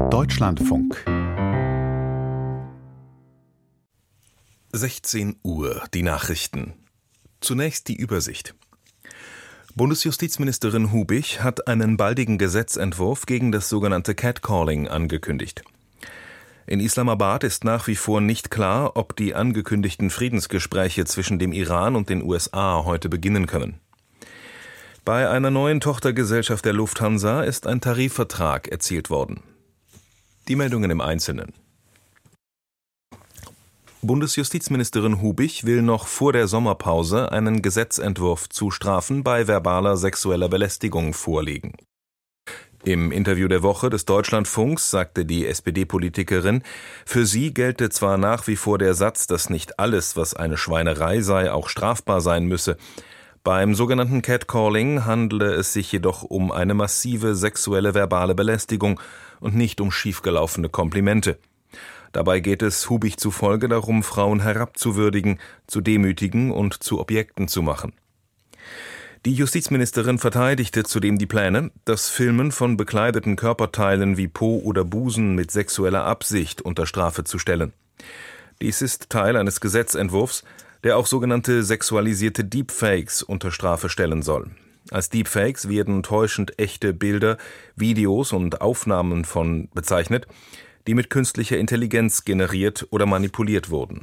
Deutschlandfunk 16 Uhr, die Nachrichten. Zunächst die Übersicht. Bundesjustizministerin Hubich hat einen baldigen Gesetzentwurf gegen das sogenannte Catcalling angekündigt. In Islamabad ist nach wie vor nicht klar, ob die angekündigten Friedensgespräche zwischen dem Iran und den USA heute beginnen können. Bei einer neuen Tochtergesellschaft der Lufthansa ist ein Tarifvertrag erzielt worden. Die Meldungen im Einzelnen. Bundesjustizministerin Hubich will noch vor der Sommerpause einen Gesetzentwurf zu Strafen bei verbaler sexueller Belästigung vorlegen. Im Interview der Woche des Deutschlandfunks sagte die SPD-Politikerin, für sie gelte zwar nach wie vor der Satz, dass nicht alles, was eine Schweinerei sei, auch strafbar sein müsse. Beim sogenannten Catcalling handele es sich jedoch um eine massive sexuelle verbale Belästigung und nicht um schiefgelaufene Komplimente. Dabei geht es Hubich zufolge darum, Frauen herabzuwürdigen, zu demütigen und zu Objekten zu machen. Die Justizministerin verteidigte zudem die Pläne, das Filmen von bekleideten Körperteilen wie Po oder Busen mit sexueller Absicht unter Strafe zu stellen. Dies ist Teil eines Gesetzentwurfs, der auch sogenannte sexualisierte Deepfakes unter Strafe stellen soll. Als Deepfakes werden täuschend echte Bilder, Videos und Aufnahmen von bezeichnet, die mit künstlicher Intelligenz generiert oder manipuliert wurden.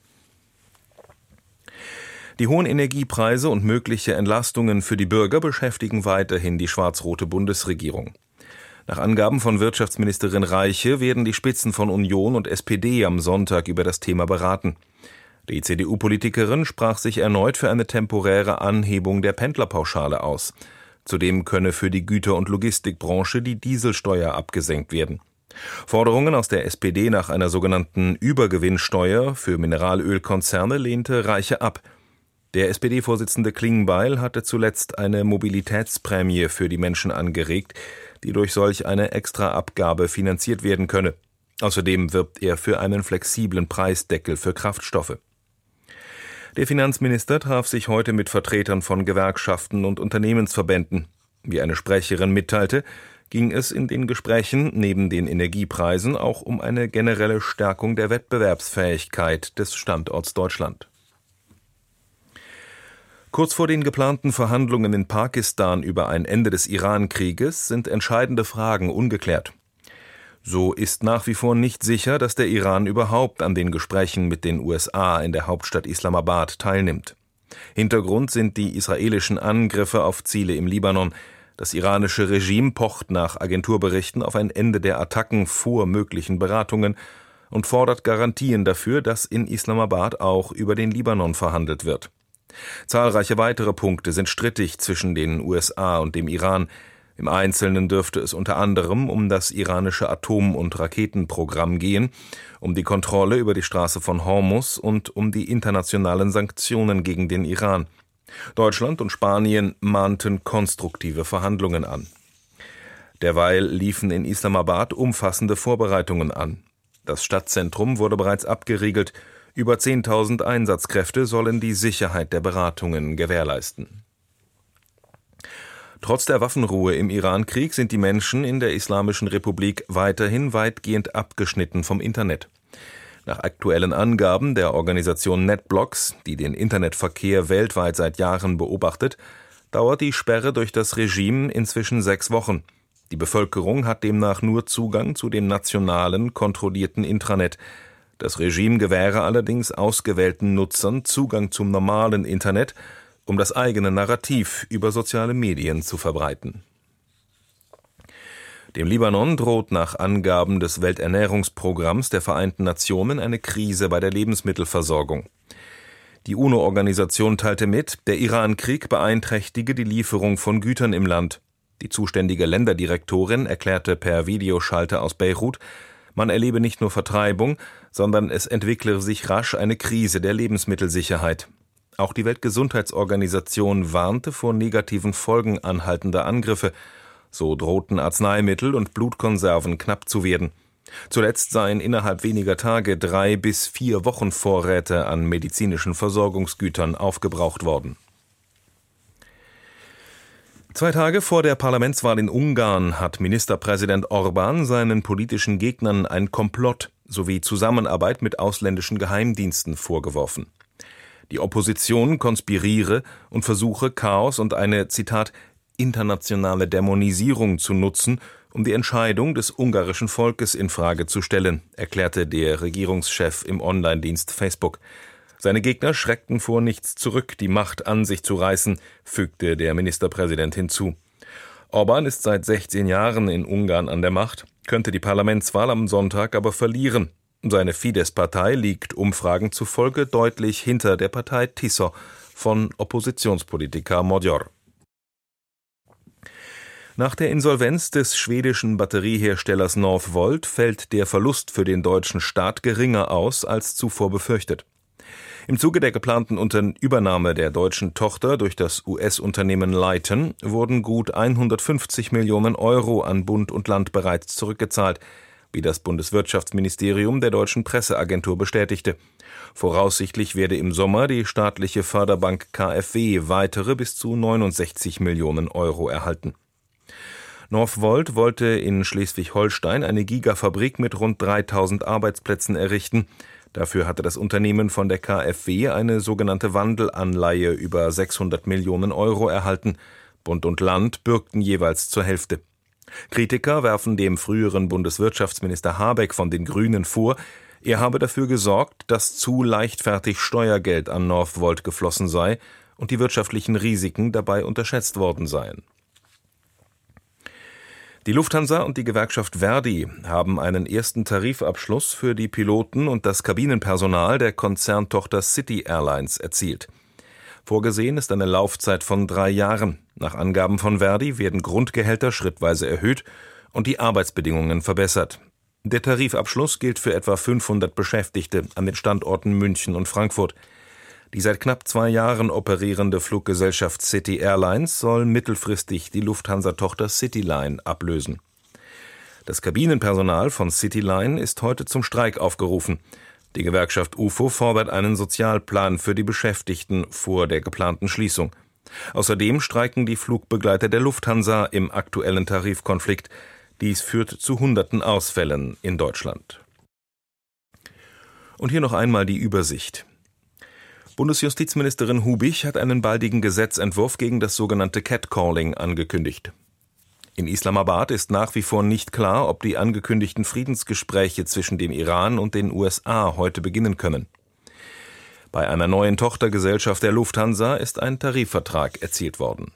Die hohen Energiepreise und mögliche Entlastungen für die Bürger beschäftigen weiterhin die schwarz-rote Bundesregierung. Nach Angaben von Wirtschaftsministerin Reiche werden die Spitzen von Union und SPD am Sonntag über das Thema beraten. Die CDU-Politikerin sprach sich erneut für eine temporäre Anhebung der Pendlerpauschale aus. Zudem könne für die Güter- und Logistikbranche die Dieselsteuer abgesenkt werden. Forderungen aus der SPD nach einer sogenannten Übergewinnsteuer für Mineralölkonzerne lehnte Reiche ab. Der SPD-Vorsitzende Klingbeil hatte zuletzt eine Mobilitätsprämie für die Menschen angeregt, die durch solch eine Extraabgabe finanziert werden könne. Außerdem wirbt er für einen flexiblen Preisdeckel für Kraftstoffe. Der Finanzminister traf sich heute mit Vertretern von Gewerkschaften und Unternehmensverbänden. Wie eine Sprecherin mitteilte, ging es in den Gesprächen neben den Energiepreisen auch um eine generelle Stärkung der Wettbewerbsfähigkeit des Standorts Deutschland. Kurz vor den geplanten Verhandlungen in Pakistan über ein Ende des Iran-Krieges sind entscheidende Fragen ungeklärt. So ist nach wie vor nicht sicher, dass der Iran überhaupt an den Gesprächen mit den USA in der Hauptstadt Islamabad teilnimmt. Hintergrund sind die israelischen Angriffe auf Ziele im Libanon. Das iranische Regime pocht nach Agenturberichten auf ein Ende der Attacken vor möglichen Beratungen und fordert Garantien dafür, dass in Islamabad auch über den Libanon verhandelt wird. Zahlreiche weitere Punkte sind strittig zwischen den USA und dem Iran. Im Einzelnen dürfte es unter anderem um das iranische Atom- und Raketenprogramm gehen, um die Kontrolle über die Straße von Hormuz und um die internationalen Sanktionen gegen den Iran. Deutschland und Spanien mahnten konstruktive Verhandlungen an. Derweil liefen in Islamabad umfassende Vorbereitungen an. Das Stadtzentrum wurde bereits abgeriegelt. Über 10.000 Einsatzkräfte sollen die Sicherheit der Beratungen gewährleisten. Trotz der Waffenruhe im Iran-Krieg sind die Menschen in der Islamischen Republik weiterhin weitgehend abgeschnitten vom Internet. Nach aktuellen Angaben der Organisation NetBlocks, die den Internetverkehr weltweit seit Jahren beobachtet, dauert die Sperre durch das Regime inzwischen 6 Wochen. Die Bevölkerung hat demnach nur Zugang zu dem nationalen, kontrollierten Intranet. Das Regime gewähre allerdings ausgewählten Nutzern Zugang zum normalen Internet, um das eigene Narrativ über soziale Medien zu verbreiten. Dem Libanon droht nach Angaben des Welternährungsprogramms der Vereinten Nationen eine Krise bei der Lebensmittelversorgung. Die UNO-Organisation teilte mit, der Iran-Krieg beeinträchtige die Lieferung von Gütern im Land. Die zuständige Länderdirektorin erklärte per Videoschalter aus Beirut, man erlebe nicht nur Vertreibung, sondern es entwickle sich rasch eine Krise der Lebensmittelsicherheit. Auch die Weltgesundheitsorganisation warnte vor negativen Folgen anhaltender Angriffe. So drohten Arzneimittel und Blutkonserven knapp zu werden. Zuletzt seien innerhalb weniger Tage 3 bis 4 Wochen Vorräte an medizinischen Versorgungsgütern aufgebraucht worden. 2 Tage vor der Parlamentswahl in Ungarn hat Ministerpräsident Orbán seinen politischen Gegnern ein Komplott sowie Zusammenarbeit mit ausländischen Geheimdiensten vorgeworfen. Die Opposition konspiriere und versuche, Chaos und eine, Zitat, internationale Dämonisierung zu nutzen, um die Entscheidung des ungarischen Volkes in Frage zu stellen, erklärte der Regierungschef im Online-Dienst Facebook. Seine Gegner schreckten vor nichts zurück, die Macht an sich zu reißen, fügte der Ministerpräsident hinzu. Orbán ist seit 16 Jahren in Ungarn an der Macht, könnte die Parlamentswahl am Sonntag aber verlieren. Seine Fidesz-Partei liegt Umfragen zufolge deutlich hinter der Partei TISZO von Oppositionspolitiker Magyar. Nach der Insolvenz des schwedischen Batterieherstellers Northvolt fällt der Verlust für den deutschen Staat geringer aus als zuvor befürchtet. Im Zuge der geplanten Übernahme der deutschen Tochter durch das US-Unternehmen Leighton wurden gut 150 Millionen Euro an Bund und Land bereits zurückgezahlt, wie das Bundeswirtschaftsministerium der deutschen Presseagentur bestätigte. Voraussichtlich werde im Sommer die staatliche Förderbank KfW weitere bis zu 69 Millionen Euro erhalten. Northvolt wollte in Schleswig-Holstein eine Gigafabrik mit rund 3000 Arbeitsplätzen errichten. Dafür hatte das Unternehmen von der KfW eine sogenannte Wandelanleihe über 600 Millionen Euro erhalten. Bund und Land bürgten jeweils zur Hälfte. Kritiker werfen dem früheren Bundeswirtschaftsminister Habeck von den Grünen vor, er habe dafür gesorgt, dass zu leichtfertig Steuergeld an Northvolt geflossen sei und die wirtschaftlichen Risiken dabei unterschätzt worden seien. Die Lufthansa und die Gewerkschaft ver.di haben einen ersten Tarifabschluss für die Piloten und das Kabinenpersonal der Konzerntochter City Airlines erzielt. Vorgesehen ist eine Laufzeit von 3 Jahren. Nach Angaben von ver.di werden Grundgehälter schrittweise erhöht und die Arbeitsbedingungen verbessert. Der Tarifabschluss gilt für etwa 500 Beschäftigte an den Standorten München und Frankfurt. Die seit knapp 2 Jahren operierende Fluggesellschaft City Airlines soll mittelfristig die Lufthansa-Tochter Cityline ablösen. Das Kabinenpersonal von Cityline ist heute zum Streik aufgerufen. Die Gewerkschaft UFO fordert einen Sozialplan für die Beschäftigten vor der geplanten Schließung. Außerdem streiken die Flugbegleiter der Lufthansa im aktuellen Tarifkonflikt. Dies führt zu hunderten Ausfällen in Deutschland. Und hier noch einmal die Übersicht. Bundesjustizministerin Hubich hat einen baldigen Gesetzentwurf gegen das sogenannte Catcalling angekündigt. In Islamabad ist nach wie vor nicht klar, ob die angekündigten Friedensgespräche zwischen dem Iran und den USA heute beginnen können. Bei einer neuen Tochtergesellschaft der Lufthansa ist ein Tarifvertrag erzielt worden.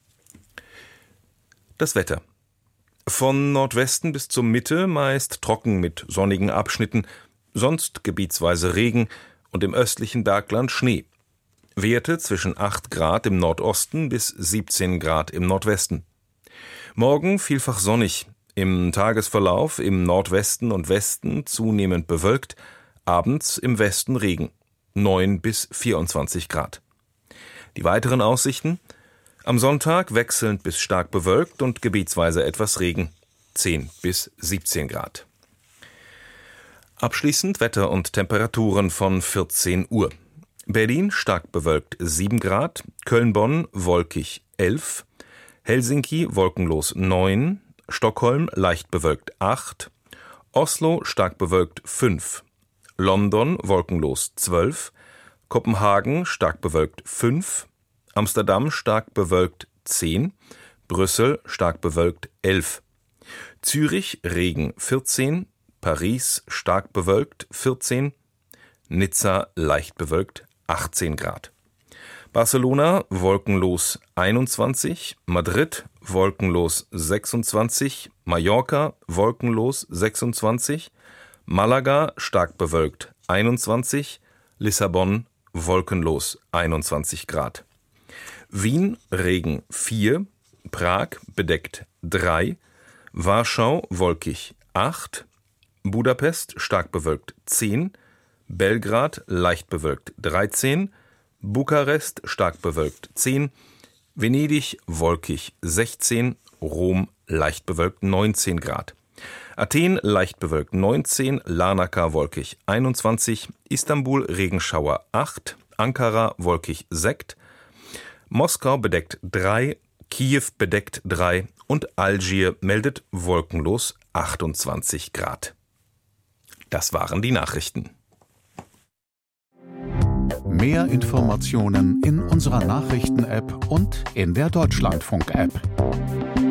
Das Wetter. Von Nordwesten bis zur Mitte meist trocken mit sonnigen Abschnitten, sonst gebietsweise Regen und im östlichen Bergland Schnee. Werte zwischen 8 Grad im Nordosten bis 17 Grad im Nordwesten. Morgen vielfach sonnig, im Tagesverlauf im Nordwesten und Westen zunehmend bewölkt, abends im Westen Regen, 9 bis 24 Grad. Die weiteren Aussichten: am Sonntag wechselnd bis stark bewölkt und gebietsweise etwas Regen, 10 bis 17 Grad. Abschließend Wetter und Temperaturen von 14 Uhr. Berlin stark bewölkt 7 Grad, Köln-Bonn wolkig 11, Helsinki wolkenlos 9, Stockholm leicht bewölkt 8, Oslo stark bewölkt 5, London wolkenlos 12, Kopenhagen stark bewölkt 5, Amsterdam stark bewölkt 10, Brüssel stark bewölkt 11, Zürich Regen 14, Paris stark bewölkt 14, Nizza leicht bewölkt 18 Grad. Barcelona wolkenlos 21, Madrid wolkenlos 26, Mallorca wolkenlos 26, Malaga stark bewölkt 21, Lissabon wolkenlos 21 Grad. Wien Regen 4, Prag bedeckt 3, Warschau wolkig 8, Budapest stark bewölkt 10, Belgrad leicht bewölkt 13, Bukarest stark bewölkt 10, Venedig wolkig 16, Rom leicht bewölkt 19 Grad. Athen leicht bewölkt 19, Larnaca wolkig 21, Istanbul Regenschauer 8, Ankara wolkig 6, Moskau bedeckt 3, Kiew bedeckt 3 und Algier meldet wolkenlos 28 Grad. Das waren die Nachrichten. Mehr Informationen in unserer Nachrichten-App und in der Deutschlandfunk-App.